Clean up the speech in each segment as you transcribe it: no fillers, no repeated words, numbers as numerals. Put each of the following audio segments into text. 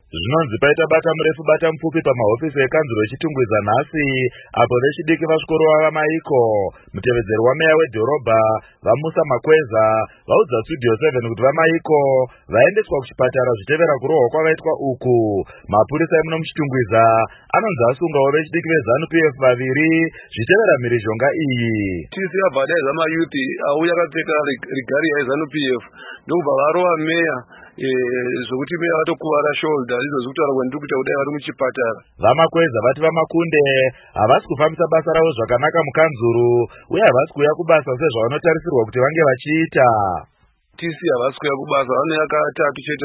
Zvinonzi paita bata murefu bata mupfupi pamahofisi ekanzuro echitungwiza nhasi apo vechidiki vasvikorova vamaiko. Mutevedzeri wameya wedhorobha vamusa makweza vaudza Studio 7 kuti vamaiko vaendeswa kuchipatara zvichevera kurohwa kwavaitwa uku. Mapurisa emuno muchitungwiza anonzi asungawo vechidiki veZANU-PF vaviri zvichevera mhirizhonga iyi. TC abva adaidza mayuthi auya akapfeka rigari yeZANU-PF ndokubva varova meya zvokuti meya vatokuvara shoulder izvo zvekutaura kuti ndiri kuita kudai vari muchipatara. Vamakweza vati vamakunde havasi kufambisa basa ravo zvakanaka mukanzuru uye havasi kuuya kubasa sezvavanotarisirwa kuti vange vachiita. TC havasi kuuya kubasa, vanouya katatu chete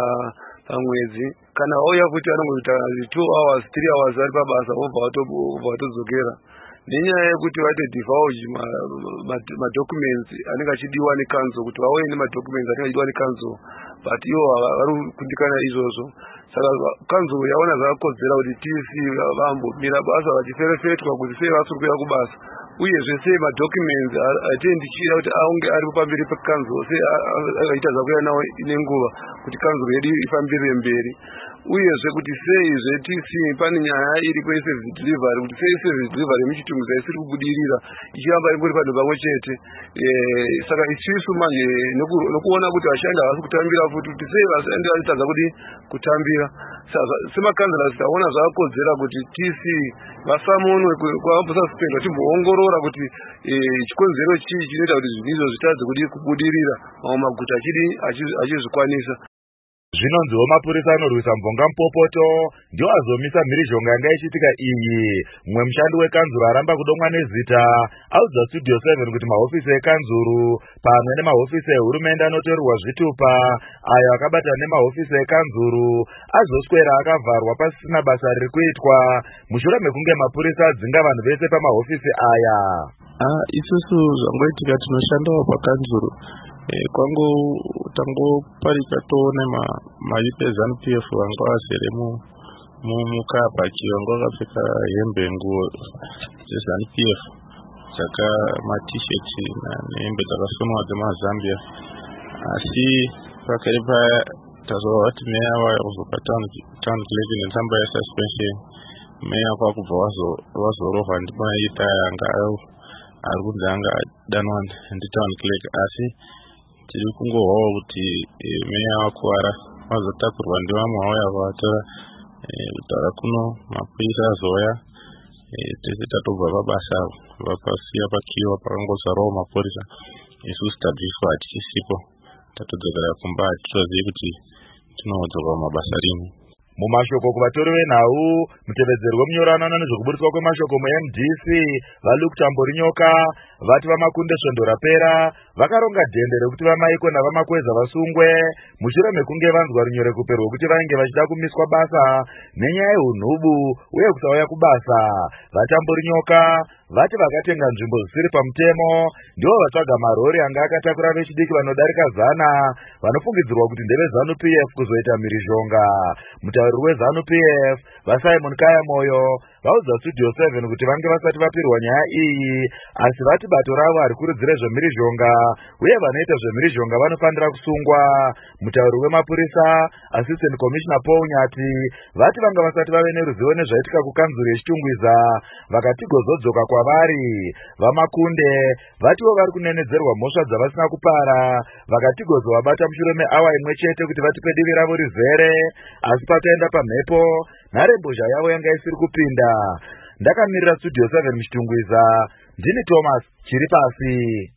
pamwedzi. Kana vauya kuti vanongoita 2 hours 3 hours vari pabasa vobva vatodzokera. Nenyaya yekuti vaite divulge madocuments anenge achidiwa nekanzo kuti vauye nemadocuments anenge achidiwa nekanzo, but ivo vari kundikana izvozvo. Saka kanzo yaona zvakakodzera kuti TC vambomira basa vachiferefetwa kuti sei vasiri kuuya kubasa uyezve sei madocuments atendi chira kuti aunge ari pamberi pekanzo sei akaita zvakuya nawo nenguva kuti kanzo yedu ifambirire mberi. Uyezve kuti sei zveTC pane nyaya iriko yeservice delivery kuti sei service delivery yemuchitungwiza isiri kubudirira ichiramba ingori panhu pamwe chete. Saka isusu manje nokuona kuti vashandi havasi kutambira futi kuti sei vashandi vachitadza kuti kutambira. Semakanzera taona zvakakodzera kuti TC vasamonwe kwavambosaspendwa chimboongorora kuti chikonzero chii chinoita kuti zvinhu izvo zvitadze kuti kubudirira mamwe maguta achizvikwanisa. Zvinonziwo mapurisa anorwisa mbonga mupopoto ndiwo azomisa mhirizhonga yanga ichiitika iyi. Mumwe mushandi wekanzuro aramba kudomwa nezita audza Studio 7 kuti mahofisi ekanzuro pamwe nemahofisi ehurumende anotorerwa zvitupa ayo akabatana nemahofisi ekanzuro azoswera akavharwa pasina basa riri kuitwa mushure mekunge mapurisa adzinga vanhu vese pamahofisi aya. Isusu zvangoitika tinoshandawo pakanzuro kwangu tangoparika toona mayuthi eZANU-PF vanga vazere mukabhaki vanga vakapfeka hembe nguo dzeZANU-PF dzaka maT-shirt nehembe dzakasonwa dzemazambia. Asi pakare paya tazova vati meya vaya kuzopa town clerk netsamba yesuspension. Meya kwakubva vazorohwa ndimayuthi aya anga ari kunzi anga danwa nditown clerk. Asi tiri kungohwawo kuti meya wakuwara vazotakurwa ndevamwe vauya vatora kutaura kuno mapurisa azouya tese tatobva pabasa vakasiya pakiwa pakangozarawo mapurisa. Isusu tabviswa hatichisiko tatodzokera kumba hatitozivi kuti tinodzoka kumabasa rimwe. Mumashoko kuvatori venhau, mutevedzeri wemunyoranano nezvekuburiswa kwemashoko muMDC vaLuke Tamborinyoka vati vamakunde svondo rapera vakaronga dhende rekuti vamaiko navamakweza vasungwe mushure mekunge vanzwa runyorekupe rwekuti vainge vachida kumiswa basa nenyaya yeunhubu uye kusauya kubasa. VaTamborinyoka vati vakatenga nzvimbo zvisiri pamutemo ndivo vatsvaga marori anga akatakura vechidiki vanodarika 100 vanofungidzirwa kuti ndeve ZANU-PF kuzoita mhirizhonga. Mutauriri weZANU-PF vaSimon Kaya Moyo vaudza Studio 7 kuti vange vasati vapirwa nyaya iyi asi vati bato ravo harikurudzire zvemhirizhonga uye vanoita zvemhirizhonga vanofanira kusungwa. Mutauriri wemapurisa Assistant Commissioner Paul Nyati vati vanga vasati vave neruzivo nezvaitika kukanzuro yechitungwiza vakatigozodzoka kwavari. Vamakunde vatiwo vari kunenedzerwa mhosva dzavasina kupara vakatigozovabata mushure meawa imwe chete kuti vatipe divi ravo rizere asi pakaenda pamhepo nharembozha yavo yanga isiri kupinda. Ndakamirira Studio 7 muchitungwiza ndini Thomas Chiripasi.